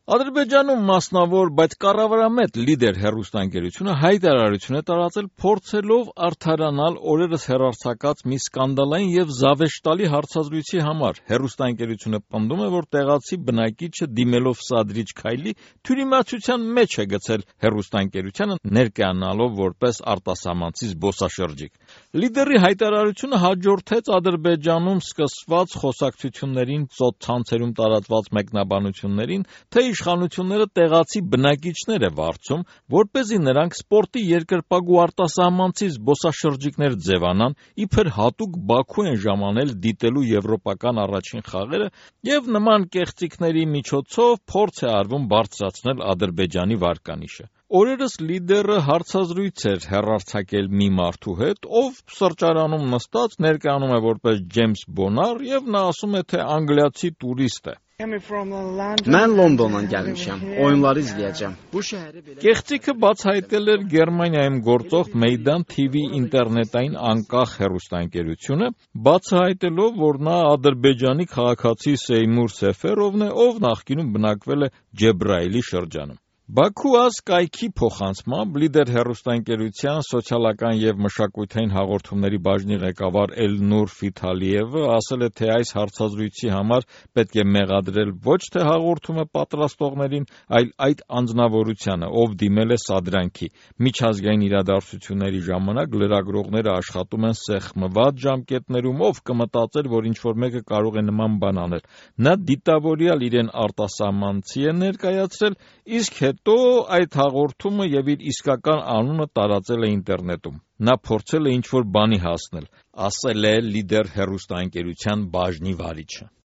Ադրբեջանում մասնավոր, բայց կառավարամետ լիդեր հեռուստաընկերությունը հայտարարություն է տարածել փորձելով արդարանալ օրերս հեռարձակած մի սկանդալային եւ զավեշտալի հարցազրույցի համար։ Հեռուստաընկերությունը պնդում է, որ տեղացի բնակիչը դիմելով սադրիչ քայլի թյուրիմացության մեջ է գցել հեռուստաընկերությանը, ներկայանալով որպես արտասահմանցի զբոսաշրջիկ։ Լիդերի հայտարարությունը հաջորդեց Ադրբեջանում սկսված խոսակցություններին, սոցցանցերում տարածված մեկնաբանություններին, թե իշխանությունները տեղացի բնակիչներ է վարձում, որպեսզի նրանք սպորտի երկրպագու արտասահմանցի զբոսաշրջիկներ ձևանան, իբր հատուկ Բաքու են ժամանել դիտելու եվրոպական առաջին խաղերը եւ նման կեղծիքների միջոցով փորձ է արվում բարձրացնել Ադրբեջանի վարկանիշը։ Օրերս լիդերը հարցազրույց էր հեռարձակել մի մարդու հետ, ով սրճարանում նստած ներկայանում է որպես Ջեյմս Բոնար եւ նա ասում է, թե անգլիացի տուրիստ է։ Mən Londondan gəlmişəm. Oyunları izləyəcəm. Bu şəhəri belə Կեղծիքը բացահայտել էր Գերմանիայում գործող Meydan TV ինտերնետային անկախ հեռուստաընկերությունը, բացահայտելով, որ նա Ադրբեջանի քաղաքացի Սեյմուր Սեֆերովն է, ով նախկինում բնակվել է Ջեբրայիլի շրջանում։ Բաքու այս կայքի փոխանցմամբ լիդեր հեռուստաընկերության սոցիալական եւ մշակութային հաղորդումների բաժնի ղեկավար Էլնուր Ֆիթալիևը ասել է, թե այս հարցազրույցի համար պետք է մեղադրել ոչ թե հաղորդումը պատրաստողներին, այլ այդ անձնավորությանը, ով դիմել է սադրանքի։ Միջազգային իրադարձությունների ժամանակ լրագրողները աշխատում են սեղմված ժամկետներում, ով կմտածեր, որ ինչ-որ մեկը կարող է նման բան անել։ Նա դիտավորյալ իրեն արտասահմանցի է ներկայացրել, իսկ հետո այդ հաղորդումը եւ իր իսկական անունը տարածել է ինտերնետում։ Նա փորձել է ինչ-որ բանի հասնել, ասել է լիդեր հեռուստաընկերության բաժնի վարիչը։